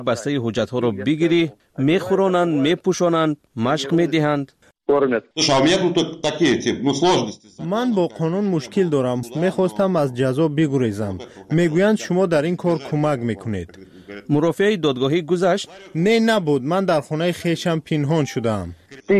بسته حجت ها رو بگیری، میخورانند، میپوشانند، مشق میدهند. من با قانون مشکل دارم. میخواستم از جزا بگریزم. میگویند شما در این کار کمک میکنید. مرافعه دادگاهی گذشت؟ نه نبود. من در خانه خویشم پنهان شدم.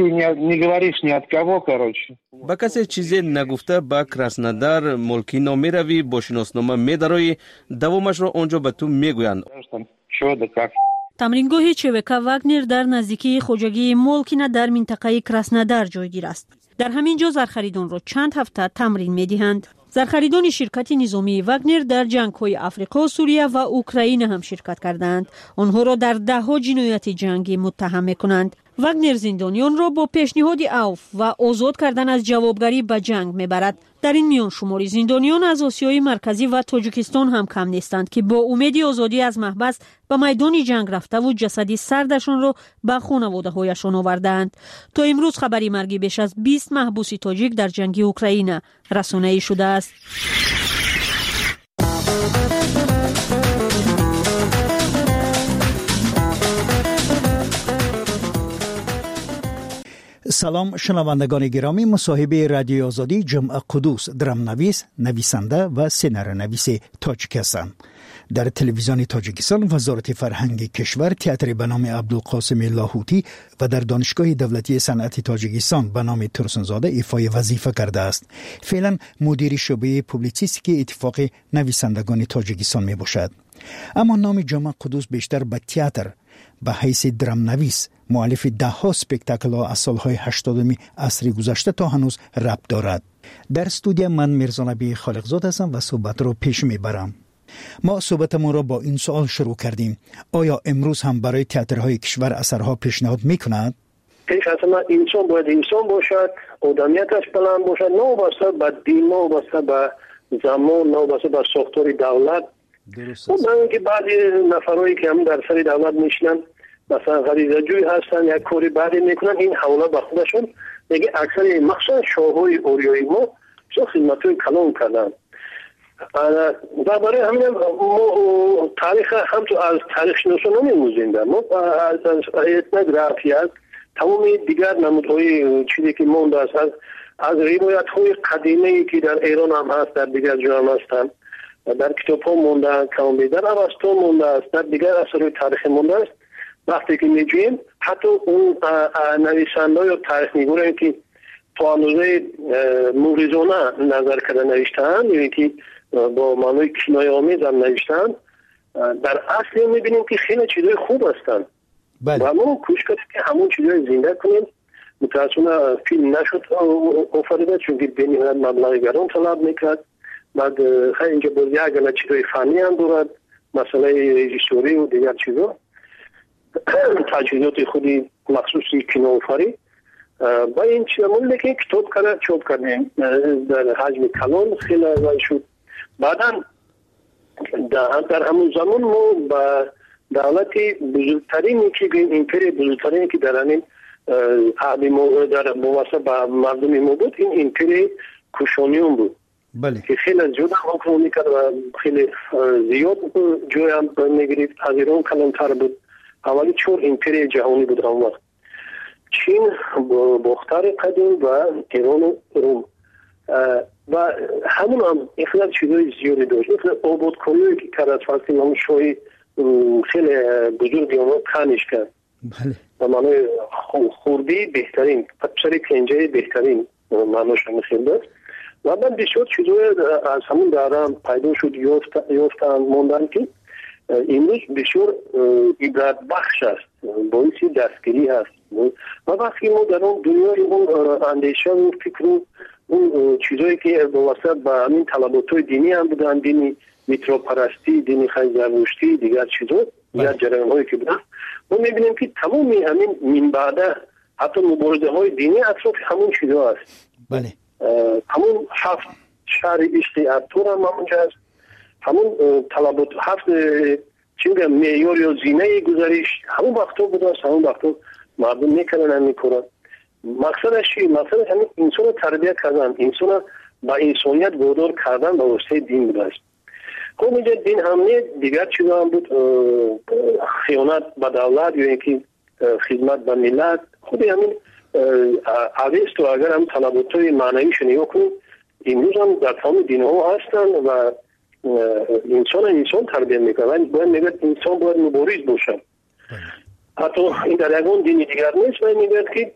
با کسی چیزی نگفته به کراسنودار ملکی نامی روی با شناسنامه میدروی، دوامش را آنجا به تو میگویند. تمرینگاه چوکا واگنر در نزدیکی خوجگی مولکینا در منطقه کراسنودار جایگیر است. در همین جا زرخریدان را چند هفته تمرین می‌دهند. زرخریدان شرکت نظامی واگنر در جنگ‌های آفریقا، سوریه و اوکراین هم شرکت کردند. آنها را در ده‌ها جنایت جنگی متهم می‌کنند. واگنر زندانیان را با پیشنهاد عفو و آزاد کردن از جوابگری به جنگ میبرد. در این میان شماری زندانیان از آسیای مرکزی و تاجیکستان هم کم نیستند که با امید آزادی از محبس به میدان جنگ رفته و جسدی سردشان را به خانواده هایشان آوردند. تا امروز خبری مرگ بیش از 20 محبوس تاجیک در جنگ اوکراین رسانه‌ای شده است. سلام شنوندگان گرامی، مصاحبه رادیو آزادی جمعه قدوس درام نویس، نویسنده و سینارو نویس تاجیک هستند. در تلویزیون تاجیکستان وزارت فرهنگ کشور تئاتر به نام عبدالقاسم لاهوتی و در دانشگاه دولتی صنعت تاجیکستان به نام ترسنزاده ایفای وظیفه کرده است. فعلا مدیر شعبه پوبلیسیستی اتفاق نویسندگان تاجیکستان می باشد. اما نام جمعه قدوس بیشتر به تئاتر به حیث درام نویس مؤلف ده‌ها سپکتاکل ها از سالهای 80 عصر گذشته تا هنوز ربط دارد. در استودیو من میرزا نبی خالقزاد هستم و صحبت را پیش میبرم. ما صحبتمون را با این سوال شروع کردیم: آیا امروز هم برای تئاترهای کشور اثرها پیشنهاد میکند؟ پیش از همه انسان باید انسان باشد، آدمیتش بلند باشد، نوابسته به دین، نوابسته به زمان، نوابسته به ساختار دولت. اون که بعضی نفرهایی که هم در سر دولت میشنن مثلا غریزه جوی هستن، یک کاری بعدی میکنن، این حواله به خودشون دیگه اکثر مخصوصا شاههای اوریای ما چون خدمتوی کلام کردن. و برای همین ما تاریخ هم تو از تاریخ شناسان نمیموزیم. ما از etnografia تمام دیگر نمودهای چیزی که مونده است از روایت های قدیمی که در ایران هم هست، در دیگر جا هم هستن، در کتاب ها مونده است، در اوستا مونده است، در دیگر اثر تاریخی مونده است. وقتی که میجویم حتی اون نویسنده یا تاریخ نگارانی که تا اندازه موریزانه نظر کرده نوشتن، یعنی که با معنای کنایه آمیز هم نوشتن، در اصل میبینیم که خیلی چیزای خوب هستن. بله. و ما کوشش کردیم که همون چیزای زنده کنیم. متاسفانه فیلم نشد آفریده چون که بینیمت مبلغ گران طلب میکرد. بعد خیلی اینجا باز یک چیزای فنی هم دارد، مسئله رژیسوری و دیگر چیزا، تجهیزات خودی مخصوصی کینوآفرینی با این چیزمون که کتاب کرده چاپ کردیم در حجم کلان خیلی ارزان شد. بعدا در همون زمان ما با دولتی بزرگترینی که ایمپری بزرگترینی که در همین عهد ما در مواسط با مردم ما بود، این ایمپری کوشانیون بود. بله. که خیلی زیاد حکومت میکرد و خیلی زیاد جای هم میگرید. از ایران کلانتر بود. اولی چون ایمپری جهانی بود اون وقت. چین، باختر قدیم و ایران و روم و همون هم اخلاق چیزای زیادی داشت. آبادکاریایی که کرد از فلسطین همون شاهی خیلی بزرگی اون کنش کرد. بله. و معنی خوردی بهترین، پسر پنجه بهترین معناش هم خیلی داشت. و من بسیار چیزای از همون دارم پیدا شد یافتن موندن که امروز بسیار عبرت بخش است، باعث دستگیری هست. و وقتی ما در اون دنیای اون اندیشه و فکر و اون چیزایی که واسه با همین طلبات‌های دینی هم بودن، دینی میتروپرستی، دینی خیلی زرتشتی، دیگر چیزا، دیگر جریان‌هایی که بودن، ما می‌بینیم که تمامی همین من بعد حتی مبارزه‌های دینی اطراف همون چیزا است. بله. همون هفت شهر عشق ارطغرل هم همونجا است. همون طلبات هفت چی میگم معیار یا زینه گذریش همون وقتا بوده است. همون وقتا مردم میکنن هم میکنن. مقصدش چی؟ مقصدش همین انسان رو تربیت کردن، انسان رو با انسانیت وادار کردن به واسطه دین بوده است. اینجا دین همه دیگر چیزا هم بود، خیانت به دولت یا اینکه خدمت به ملت. خود همین اویستو اگر هم تنبوتای معنیش نگاه کنیم امروز هم در تمام دین ها هستن و انسان تربیت میکنه و باید میگه انسان باید مبارز باشه. حتی این در یکون دینی دیگر نیست و میگه که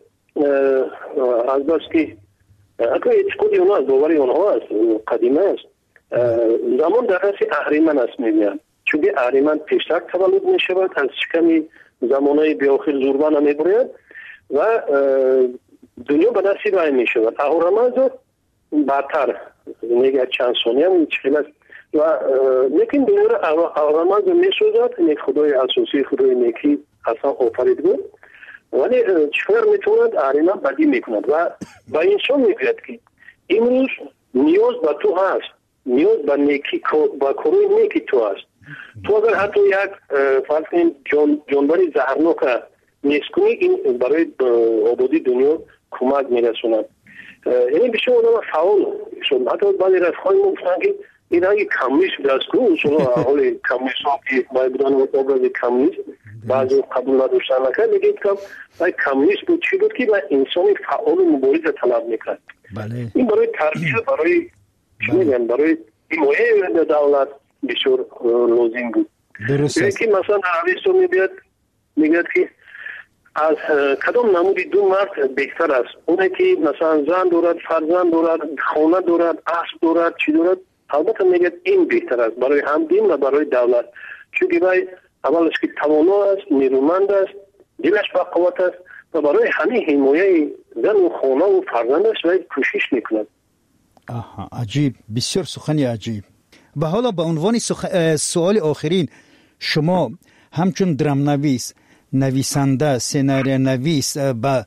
از بس که اگر اعتقادی اونها از باوری اونها است قدیمه است، زمان در دست اهریمن است میگن، چون اهریمن پیشتر تولد میشود از شکم زمانهای بیاخیر زوربان میبرد و دنیا به دستی رای میشود. اهورامزد بعدتر میگه چند ثانیه هم چیل است و لیکن دنیا را اهورامزد میسازد. یک خدای اساسی خدای نیکی اصلا آفرید بود، ولی چطور میتوند اهریمن بدی میکند و با انسان میگوید که امروز نیاز به تو هست، نیاز به نیکی با کروی نیکی تو هست. تو اگر حتی یک فرض کنیم جانوری زهرناک نیست کنی این برای آبادی دنیا کمک میرسوند. یعنی بشه آدم فعال شد. حتی بعضی رفقای ما گفتن که این رنگ کمونیسم دست کنه، اصلا حال کمونیست ها که باید بودن obraz کمونیست بعضی قبول نداشتن نکرد، میگه که کمونیست بود چی بود که انسانی فعال و مبارز طلب میکرد. این برای تربیت، برای چی میگن، برای حمایه دولت بسیار لازم بود. درست که مثلا اویستو میگه که از کدام نمودی دو مرد بهتر است؟ اونه که مثلا زن دارد، فرزند دارد، خانه دارد، اسب دارد، چی دارد؟ البته میگه این بهتر است برای هم دین و برای دولت، چون که اولش که توانا است، نیرومند است، دلش با قوت است و برای همه حمایه زن و خانه و فرزند است و کوشش میکند. عجیب، بسیار سخنی عجیب. و حالا به عنوان سوال آخرین، شما همچون درامنویس، نویسنده، سناریو نویس با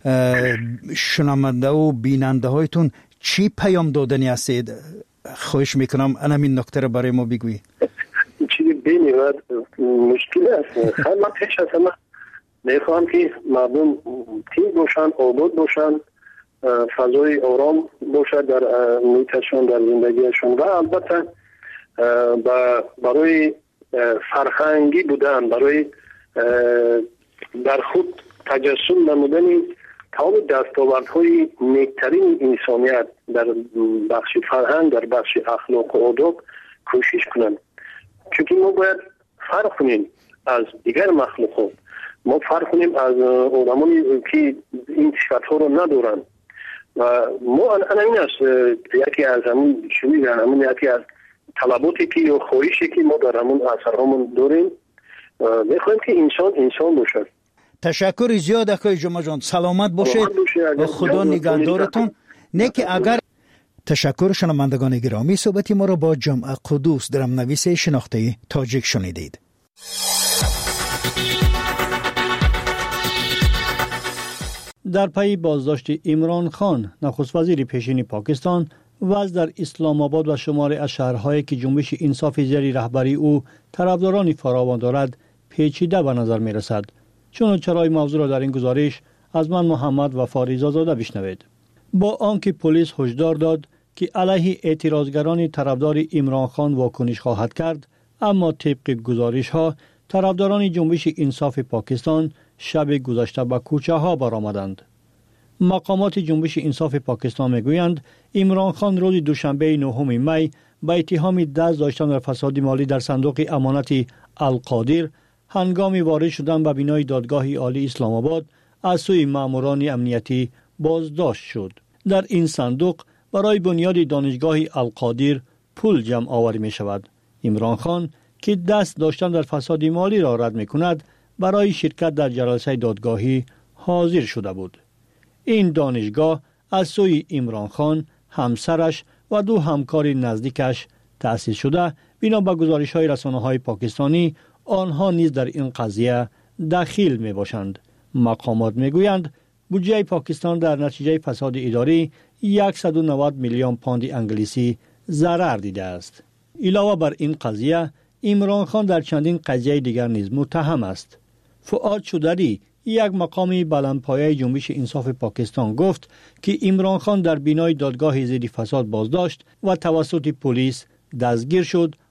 شنونده و بیننده هایتون چی پیام دادنی هستید؟ خواهش میکنم همین نکته رو برای ما بگویید. چیزی بینید مشکل است. خیلی من پیش از همه میخوام که مردم تیز باشن، آباد باشن، فضای آرام باشد در محیطشون، در زندگیشون و البته برای فرهنگی بودن، برای در خود تجسم نمودن تمام دستاوردهای نیکترین انسانیت در بخش فرهنگ، در بخش اخلاق و آداب کوشش کنند. چون ما باید فرق کنیم از دیگر مخلوقات، ما فرق کنیم از آدمانی که این صفت‌ها رو ندارن و ما این است یکی از همون شمیدن، همون یکی از طلباتی که یا خواهشی که ما در همون اثرهامون داریم، میخوایم که انسان باشه. تشکر زیاد اکای جمعه جان، سلامت باشید و خدا نگهدارتون. نیکی اگر تشکر شنوندگان گرامی، صحبتی ما را با جمعه قدوس درامنویس شناخته تاجیک شنیدید. در پی بازداشت عمران خان، نخست وزیر پیشین پاکستان، وضع در اسلام آباد و شماری از شهرهایی که جنبش انصاف زیر رهبری او طرفداران فراوان دارد پیچیده به نظر می رسد. چون چرای موضوع را در این گزارش از من محمد و فاریزا زاده بشنوید. با آنکه پلیس هشدار داد که علیه اعتراضگران طرفدار عمران خان واکنش خواهد کرد، اما طبق گزارش ها طرفداران جنبش انصاف پاکستان شب گذشته به کوچه ها برآمدند. مقامات جنبش انصاف پاکستان میگویند عمران خان روز دوشنبه 9 می به اتهام دست داشتن در فساد مالی در صندوق امانت القادر هنگامی وارد شدن به بینای دادگاه عالی اسلام آباد از سوی ماموران امنیتی بازداشت شد. در این صندوق برای بنیاد دانشگاه القادر پول جمع آوری می شود. عمران خان که دست داشتن در فساد مالی را رد می کند، برای شرکت در جلسه دادگاهی حاضر شده بود. این دانشگاه از سوی عمران خان، همسرش و دو همکار نزدیکش تأسیس شده. بنا به گزارش‌های رسانه‌های پاکستانی، آنها نیز در این قضیه دخیل می باشند. مقامات می گویند بودجه پاکستان در نتیجه فساد اداری 190 میلیون پوند انگلیسی ضرر دیده است. علاوه بر این قضیه، عمران خان در چندین قضیه دیگر نیز متهم است. فؤاد چودری، یک مقامی بلندپایه جنبش انصاف پاکستان، گفت که عمران خان در بینای دادگاه ضد فساد بازداشت و توسط پلیس دستگیر شد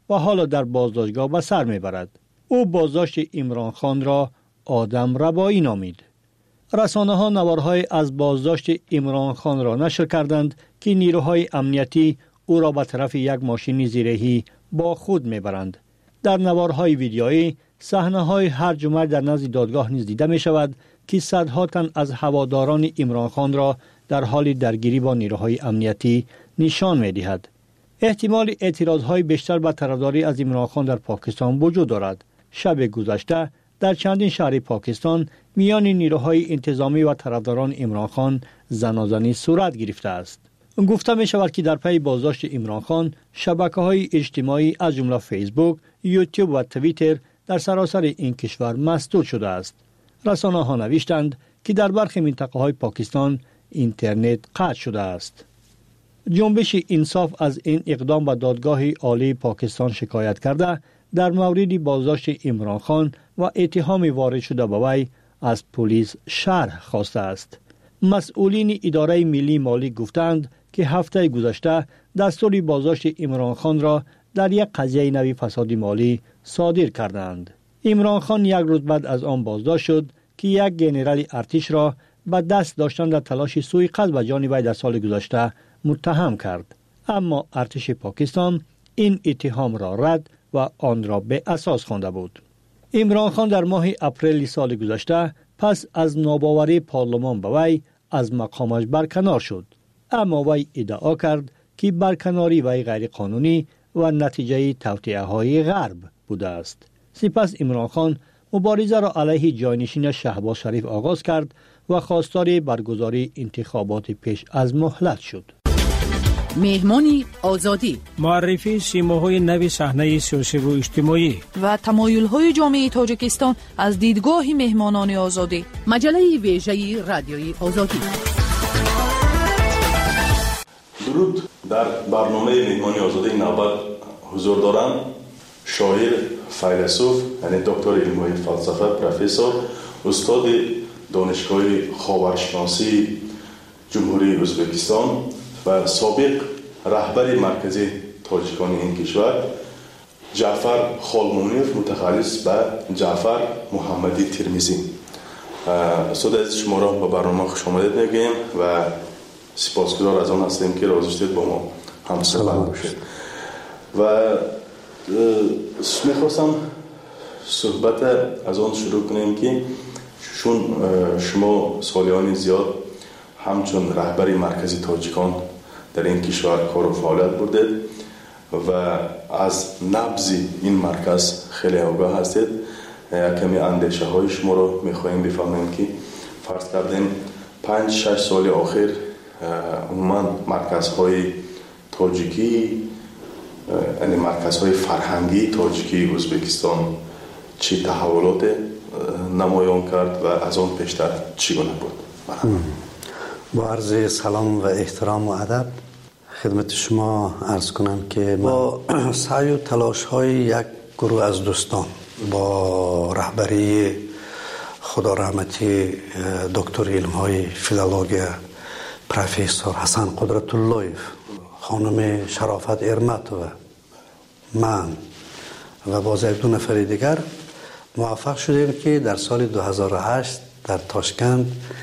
و حالا در بازداشتگاه به سر میبرد. او بازداشت عمران خان را آدم ربایی نامید. رسانه ها نوارهای از بازداشت عمران خان را نشر کردند که نیروهای امنیتی او را به طرف یک ماشین زیرهی با خود میبرند. در نوارهای ویدیویی صحنه‌های هرج و مرج در نزد دادگاه نیز دیده می شود که صدها تن از هواداران عمران خان را در حال درگیری با نیروهای امنیتی نشان می دهد. احتمال اعتراضهای بیشتر به طرفداری از عمران خان در پاکستان وجود دارد. شب گذشته در چندین شهر پاکستان میان نیروهای انتظامی و طرفداران عمران خان زنازنی صورت گرفته است. گفته می شود که در پی بازداشت عمران خان شبکه‌های اجتماعی از جمله فیسبوک، یوتیوب و توییتر در سراسر این کشور مسدود شده است. رسانه ها نوشتند که در برخی منطقه های پاکستان اینترنت قطع شده است. جنبش انصاف از این اقدام به دادگاه عالی پاکستان شکایت کرده در مورد بازداشت عمران خان و اتهام وارد شده به وی از پلیس شرح خواسته است. مسئولین اداره ملی مالی گفتند که هفته گذشته دستور بازداشت عمران خان را در یک قضیه نوی فساد مالی صادر کردند. عمران خان یک روز بعد از آن بازداشت شد که یک ژنرال ارتش را به دست داشتن در تلاش سوءقصد به جان وی در سال گذشته متهم کرد. اما ارتش پاکستان این اتهام را رد و آن را به اساس خوانده بود. عمران خان در ماه اپریل سال گذشته پس از ناباوری پارلمان به وی از مقامش برکنار شد. اما وی ادعا کرد که برکناری وی غیر قانونی و نتیجه توطئه های غرب بوده است. سپس عمران خان مبارزه را علیه جانشین شهباز شریف آغاز کرد و خواستار برگزاری انتخابات پیش از مهلت شد. مهمانی آزادی، معرفی سیماهای نوی صحنه سیاسی و اجتماعی و تمایل‌های جامعه تاجیکستان از دیدگاه مهمانان آزادی. مجله ویژه رادیوی آزادی. درود. در برنامه مهمانی آزادی نوبت حضور دارم شاعر، فیلسوف، یعنی دکتر علم فلسفه، پروفسور، استاد دانشگاه خاورشناسی جمهوری ازبکستان و سابق رهبر مرکزی تاجیکان این کشور، جعفر خالمونیف، متخصص به جعفر محمدی ترمیزی. استاد عزیز، شما را به برنامه خوش آمدید میگیم و سپاسگزار از آن هستیم که راضی شدید با ما همصحبت باشید. و میخواستم صحبت از آن شروع کنیم که چون شما سالیان زیاد همچون رهبری مرکزی تاجیکان در این کشور کار و فعالیت بودید و از نبض این مرکز خیلی آگاه هستید. کمی اندیشه های شما رو میخواهیم بفهمیم که فرض کردیم 5-6 سال آخر عموما مرکزهای تاجیکی، یعنی مرکزهای فرهنگی تاجیکی ازبکستان چی تحولات نمایان کرد و از آن پیشتر چگونه بود؟ با عرض سلام و احترام و ادب خدمت شما عرض کنم که با سعی و تلاش های یک گروه از دوستان با رهبری خدا رحمتی دکتر علم های فیلولوژی پروفسور حسن قدرت اللهیف، خانم شرافت ارمت و من و باز دو نفر دیگر موفق شدیم که در سال 2008 در تاشکند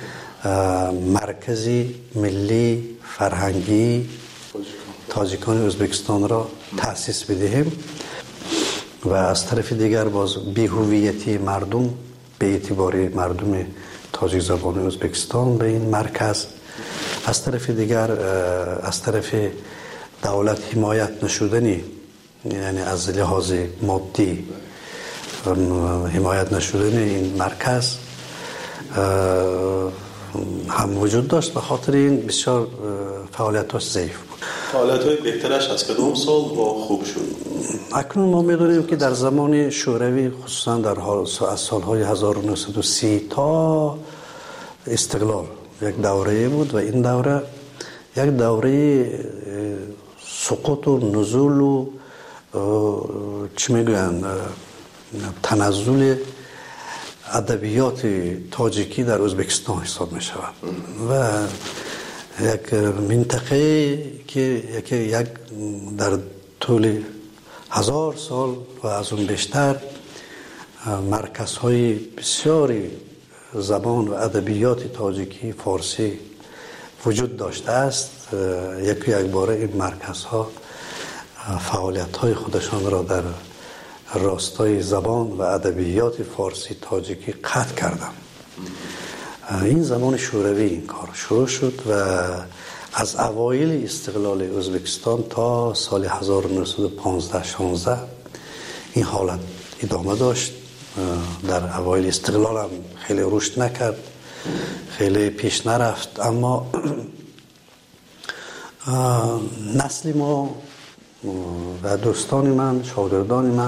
مرکزی ملی فرهنگی تاجیکان ازبکستان را تأسیس بدهیم و از طرف دیگر باز بی‌هویتی مردم به اعتبار مردم تاجیک زبان ازبکستان به این مرکز، از طرف دیگر از طرف دولت حمایت نشدنی، یعنی از لحاظ مادی حمایت نشدن این مرکز هم وجود داشت. به خاطر این بسیار فعالیتاش ضعیف بود. فعالیت‌های بهترش از کدام سال با خوب شد؟ اکنون ما می‌دونیم که در زمان شوروی خصوصا در از سال‌های 1930 تا استقلال یک دوره بود و این دوره یک دوره سقوط و نزول و چی میگوین تنزل ادبیات تاجیکی در ازبکستان حساب می شود و یک منطقه که یک در طول 1000 سال و از اون بیشتر مرکزهای بسیاری زبان و ادبیات تاجیکی فارسی وجود داشته است. یک باره این مرکزها فعالیت‌های خودشان را در راستای زبان و ادبیات فارسی تاجیکی قطع کردند. این زمان شوروی این کار شروع شد و از اوایل استقلال ازبکستان تا سال 1915-16 این حالت ادامه داشت. در اوایل استقلال هم خیلی رشد نکرد، خیلی پیش نرفت، اما نسل ما و دوستان من، شاگردان من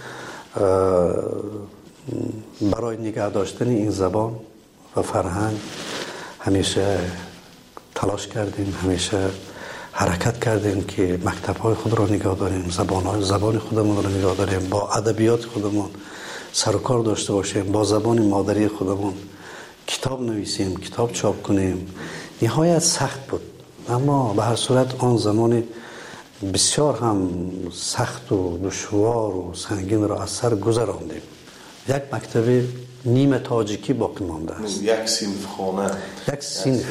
برای نگه داشتن این زبان و فرهنگ همیشه تلاش کردیم، همیشه حرکت کردیم که مکتب‌های خود را نگاه داریم، زبان خودمون را نگاه داریم، با ادبیات خودمون سر و کار داشته باشیم، با زبان مادری خودمون کتاب نویسیم، کتاب چاپ کنیم. نهایت سخت بود، اما به هر صورت آن زمان بسیار هم سخت و دشوار و سنگین را از سر گذراندیم. یک مکتب نیمه تاجیکی باقی مانده است. یک صنف خانه، یک صنف،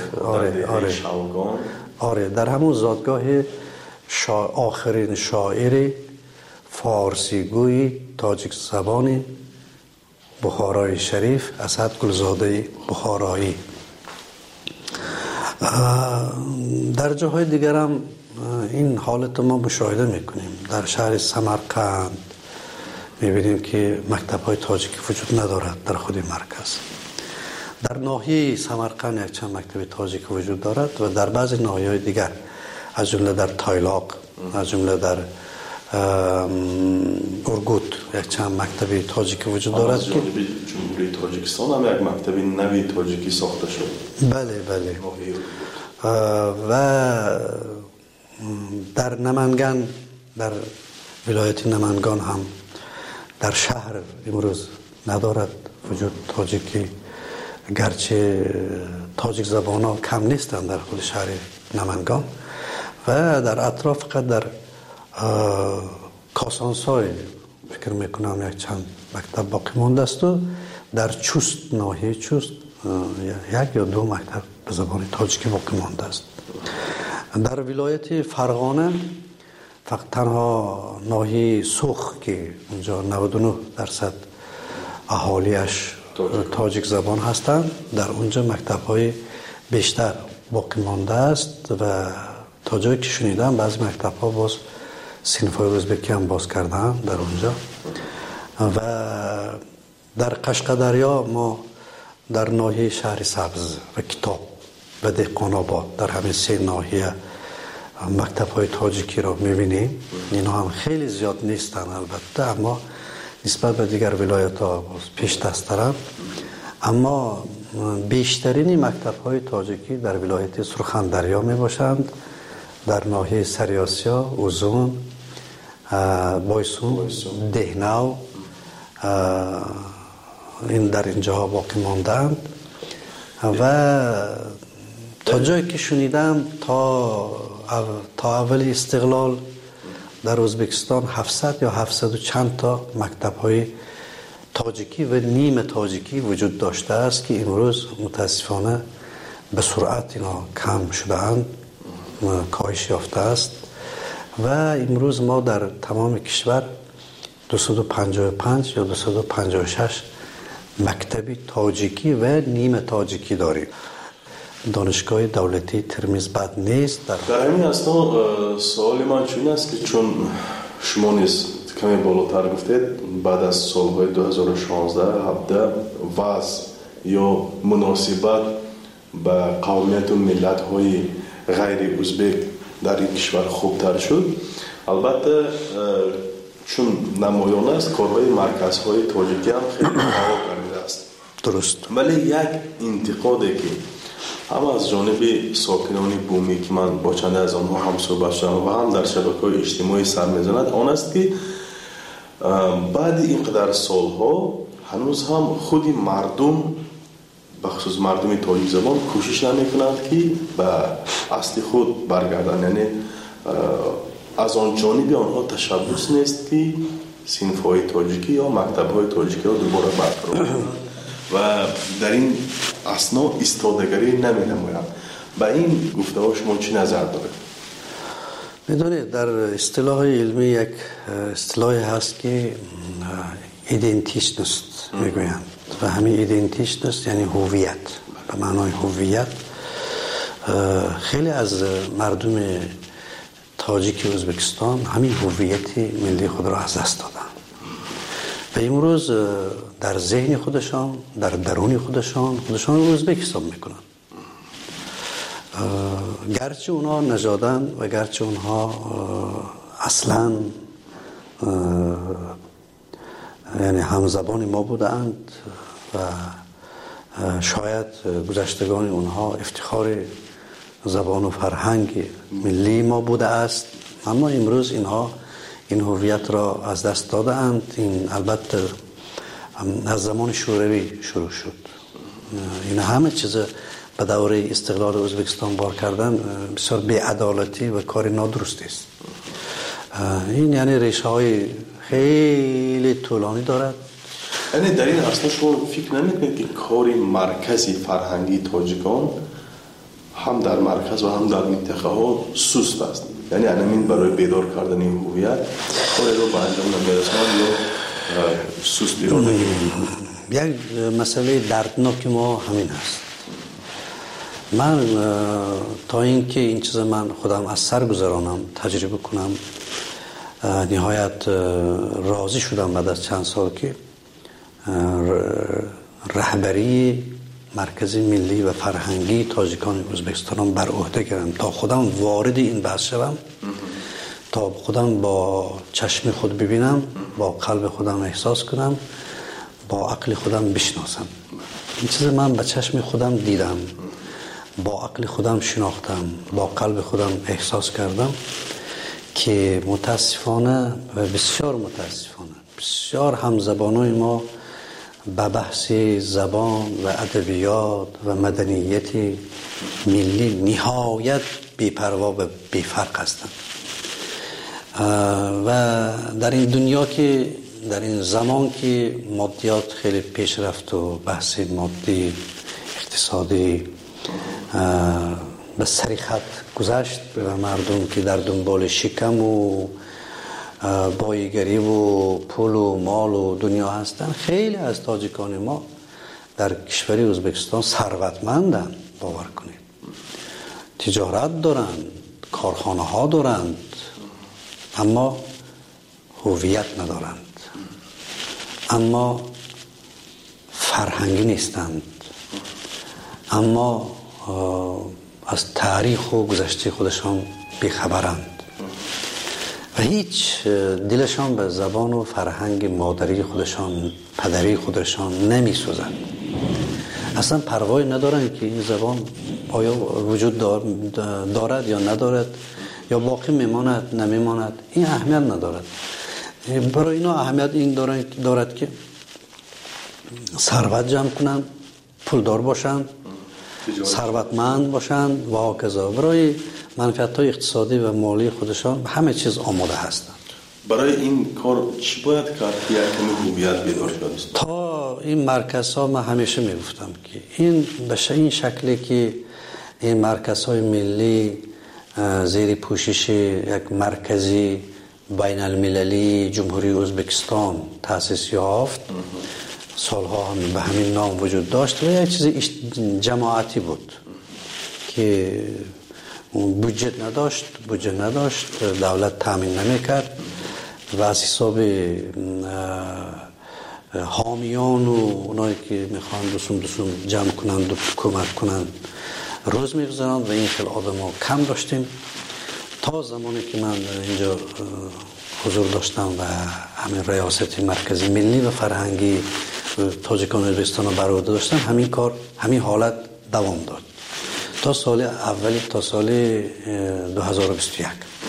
آره در همون زادگاه آخرین شاعر فارسی گوی تاجیک زبان بخارای شریف اسد گلزاده بخارایی. در جاهای دیگر هم این حالت ما مشاهده میکنیم. در شهر سمرقند میبینیم که مکتب‌های تاجیکی وجود ندارد در خود مرکز. در ناحیه سمرقند یک چند مکتب تاجیکی وجود دارد و در بعضی ناحیه‌های دیگر از جمله در تایلاق، از جمله در اورگوت یک چند مکتب تاجیکی وجود دارد که جمهوری تاجیکستان هم یک مکتب نوی تاجیکی ساخته شد. بله و در نمنگان، در ولایت نمنگان هم در شهر امروز ندارد وجود تاجیکی، گرچه تاجیک زبان ها کم نیستند در خود شهر نمنگان و در اطراف فقط در کاسانسای فکر میکنم یک چند مکتب باقی مانده است و در چوست، ناحیه چوست یک یا دو مکتب به زبان تاجیکی باقی مانده است. در ولایت فرغانه فقط تنها ناحیه سوخ که اونجا 99% اهالیش تاجیک زبان هستند، در اونجا مکتب‌های بیشتر باقی مانده است و تا جایی که شنیدم بعضی مکتب‌ها باز صنف‌های ازبکی هم باز کردن در اونجا. و در قشقدریا ما در ناحیه شهر سبز و کتاب و دهقان‌آباد در همین سه ناحیه مکتب‌های تاجیکی را می‌بینیم. اینا هم خیلی زیاد نیستن البته، اما نسبت به دیگر ولایت‌ها پیش دست‌ترند. اما بیشترین مکتب‌های تاجیکی در ولایت سرخندریا میباشند، در ناحیه سریاسیا، اوزون، بایسون، دهنو، این در اینجاها باقی ماندند. و تا جایی که شنیدم تا اول استقلال در ازبکستان 700 یا 700 و چند تا مکتب‌های تاجیکی و نیمه تاجیکی وجود داشته است که امروز متاسفانه به سرعت اینا کم شده‌اند، کاهش یافته است و امروز ما در تمام کشور 255 یا 256 مکتب تاجیکی و نیمه تاجیکی داریم. دانشگاه دولتی ترمیز بد نیست. در همین اثنا سوال من چون است که چون شما نیز کمی بالاتر گفتید بعد از سالهای 2016-17 وضع یا مناسبت به قومیت و ملت های غیر ازبک در این کشور خوبتر شد. البته چون نمایان است کارهای مرکزهای تاجیکی هم خیلی فعال کرده است. درست. ولی یک انتقادی که هم از جانب ساکنان بومی که من با چند از آنها هم صحبت شدم و هم در شبکه‌های اجتماعی سر می‌زند آن است که بعد اینقدر سالها هنوز هم خود مردم بخصوص مردم تاجیک زبان کوشش نمی‌کنند که به اصل خود برگردند، یعنی از آن جانب آنها تشبس نیست که صنف‌های تاجیکی یا مکتب‌های تاجیکی را دوباره برقرار کنند و در این اثنا ایستادگی نمی‌نمایند. با این گفته‌ها شما چی نظر دارید؟ میدونید در اصطلاح علمی یک اصطلاحی هست که ایدنتیشنست میگویند و همین ایدنتیشنست یعنی هویت. به معنای هویت خیلی از مردم تاجیک ازبکستان همین هویت ملی خود را از دست دادن و امروز در ذهن خودشان در درون خودشان ازبک حساب میکنن. گرچه اونها نژادن و گرچه اونها اصلا یعنی همزبان ما بودند و شاید گذشتگان اونها افتخار زبان و فرهنگ ملی ما بوده است، اما امروز اینها این هویت را از دست داده اند. این البته از زمان شوروی شروع شد. این همه چیز به دوره استقلال ازبکستان بار کردن بسیار بی‌عدالتی و کار نادرستی است. این یعنی ریشه های خیلی طولانی دارد. یعنی در این اصلا شما فکر نمی‌کنید که کار مرکزی فرهنگی تاجیکان هم در مرکز و هم در منطقه ها سست است؟ یعنی همین برای بیدار کردن این هویت کاری رو به انجام نمی‌رساند یا سست ایران یک مسئله دردناک ما همین هست. من تا اینکه این چیز من خودم از سر گذرانم تجربه کنم نهایت راضی شدم بعد از چند سال که رهبری مرکز ملی و فرهنگی تاجیکان ازبکستان بر عهده گرفتم تا خودم وارد این بحث شوم، تا خودم با چشم خود ببینم، با قلب خودم احساس کنم، با عقل خودم بشناسم. این چیز من به چشم خودم دیدم، با عقل خودم شناختم، با قلب خودم احساس کردم که متاسفانه و بسیار متاسفانه بسیار همزبانای ما به بحث زبان و ادبیات و مدنیت ملی نهایت بی‌پروا و بی‌فرق هستند و در این دنیا که در این زمان که مادیات خیلی پیش رفت و بحث مادی اقتصادی به سری خط گذشت و مردم که در دنبال شکم و بایگری و پول و مال و دنیا هستن، خیلی از تاجیکان ما در کشور ازبکستان ثروتمندند. باور کنید تجارت دارند، کارخانه ها دارند، اما هویت ندارند، اما فرهنگی نیستند، اما از تاریخ و گذشته خودشان بیخبرند و هیچ دلشان به زبان و فرهنگ مادری خودشان پدری خودشان نمی سوزند. اصلا پروایی ندارند که این زبان آیا وجود دارد یا ندارد، یا باقی میماند نمیماند، این اهمیت ندارد. برای اینا اهمیت این دارد که ثروت جمع کنند، پولدار باشند، ثروتمند باشند و هاکذا. برای منفعت‌های اقتصادی و مالی خودشان همه چیز آماده هستند. برای این کار چی باید کرد که یکمی هویت بیدار شد؟ تا این مرکزها من همیشه میگفتم که این به این شکلی که این مرکزهای ملی زیر پوشش یک مرکزی بین المللی جمهوری ازبکستان تأسیس یافت، سالها هم به همین نام وجود داشت و یک چیز جماعتی بود که بودجه نداشت، دولت تامین نمیکرد و از حساب حامیان و اونایی که میخوان دوسم جمع کنند و کمک کنند روز میگذارند و این خیلی آدم ها کم داشتیم تا زمانی که من اینجا حضور داشتم و همین ریاست مرکزی ملی و فرهنگی تاجیکان ازبکستان رو بر عهده داشتم. همین کار همین حالت دوام داد تا سال اولی، تا سال 2021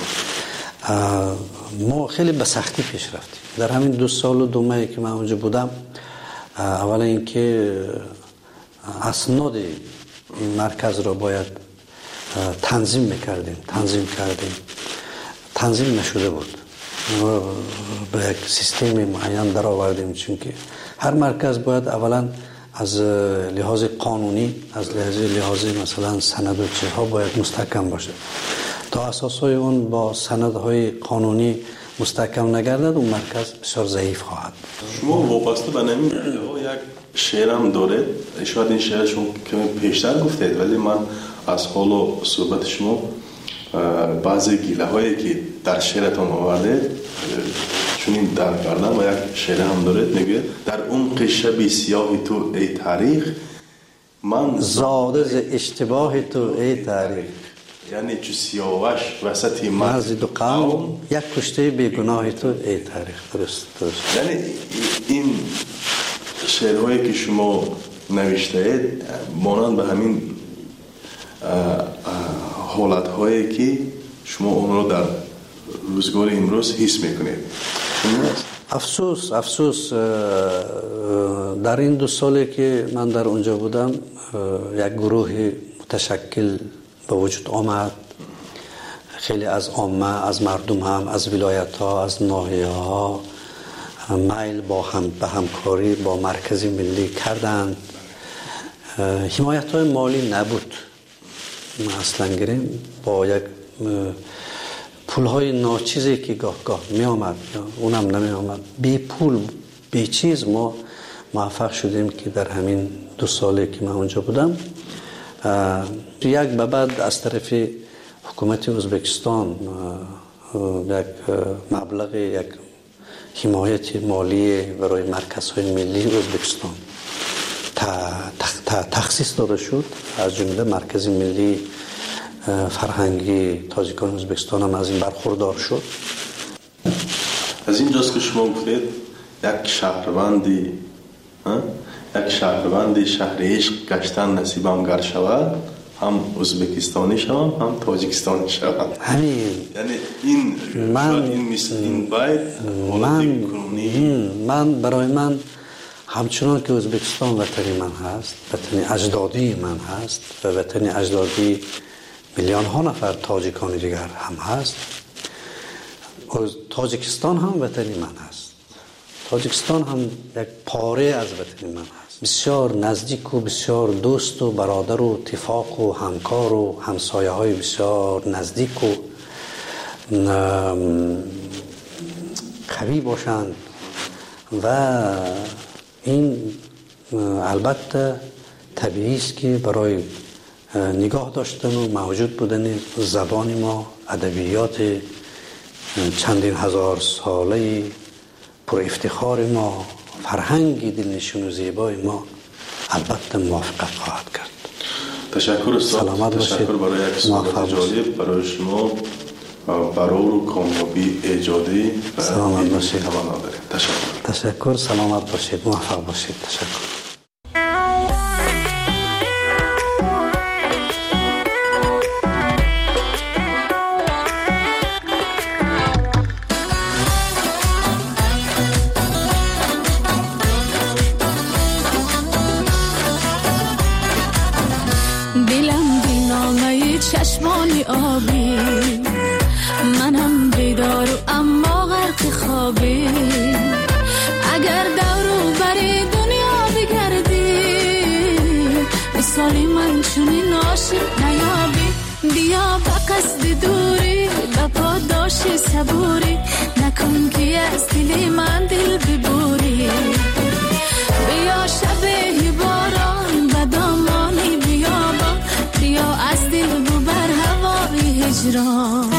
ما خیلی به سختی پیش رفتیم. در همین 2 سال و 2 ماهی که من اونجا بودم، اولا اینکه اسناد این مرکز را باید تنظیم کردیم. تنظیم نشده بود. ما به یک سیستم معین در آوردیم، چون که هر مرکز باید اولا از لحاظ قانونی، از لحاظ مثلا سند و چیزها باید مستحکم باشه. تا اساسهای اون با سندهای قانونی مستحکم نگردد، اون مرکز بسیار ضعیف خواهد. شما وابسته به نمی یک شعرم داره، شاید این شعر شما کمی پیشتر گفتید، ولی من از حال و صحبت شما بعضی گیله هایی که در شعرتون آورده چونین درک کردم و یک شعر هم داره، میگه در عمق شب سیاه تو ای تاریخ من زاده ز اشتباه تو ای تاریخ. یعنی چو سیاوش وسط مرز دو قوم یک کشته بیگناه تو ای تاریخ. درست. یعنی این شعرهایی که شما نوشته اید مانند به همین حالت هایی که شما اون رو در روزگار امروز حس میکنید. افسوس در این 2 سالی که من در اونجا بودم یک گروه متشکل به وجود آمد. خیلی از عامه، از مردم هم، از ولایت ها، از ناحیه ها میل به همکاری با مرکز ملی کردند. حمایت های مالی نبود. اصلا گیریم با یک پول های ناچیزی که گاه می آمد، اونم نمی آمد، بی پول بی چیز ما موفق شدیم که در همین 2 سالی که من اونجا بودم یک به بعد از طرف حکومت ازبکستان یک مبلغ، یک حمایت مالی برای مرکزهای ملی ازبکستان تخصیص داده شد. از جمله مرکز ملی فرهنگی تاجیکان ازبکستان هم از این برخوردار شد. از این جاست که شما گفتید یک شهروندی شهر عشق گشتن نصیبم گر شود، هم ازبکستانی شوم هم تاجیکستانی شوم. همین یعنی این من برای من همچنان که ازبکستان وطنی من هست، وطنی اجدادی من هست و وطنی اجدادی میلیون ها نفر تاجیکان دیگر هم هست، تاجیکستان هم وطنی من هست. تاجیکستان هم یک پاره از وطنی من هست. بسیار نزدیک و بسیار دوست و برادر و اتفاق و همکار و همسایه های بسیار نزدیک و قوی باشند و این البته طبیعی است که برای نگاه داشتن و موجود بودن زبان ما، ادبیات چندین هزار ساله پر افتخار ما، فرهنگ دلنشین و زیبای ما البته موافقت خواهد کرد. تشکر استاد. تشکر برای یک صحبت جالب برای شما، برای کامیابی ایجادی و سلامت باشید. تشکر. سلامت باشید، موفق باشید. تشکر. چشمانی آبی، منم بیدار و اما غرق خوابی. اگر دورو بری دنیا بگردی، مثالی من چونین عاشق نیابی. بیا به قصد دوری، به پاداش صبوری، نکن که از دل من دل ببوری. بیا شب باران به دامانی بیابان، بیا از دل ببر هوای هجران.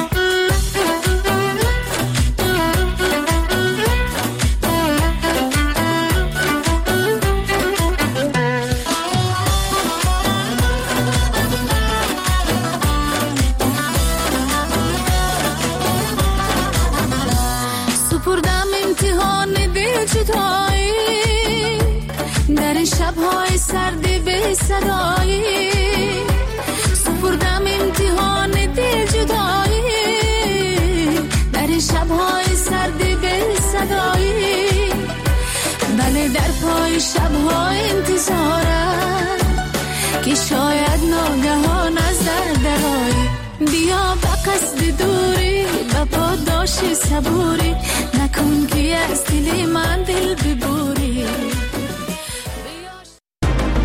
سپردم امتحان دل جدایی، در شب‌های سرد به صدایی. سپردم امتحان دل جدایی، در شب‌های سرد به صدایی. بله در پای شب‌های انتظارم که شاید ناگهان از در درایی. بیا به قصد دوری به پاداش صبوری نکن که از دل من دل ببوری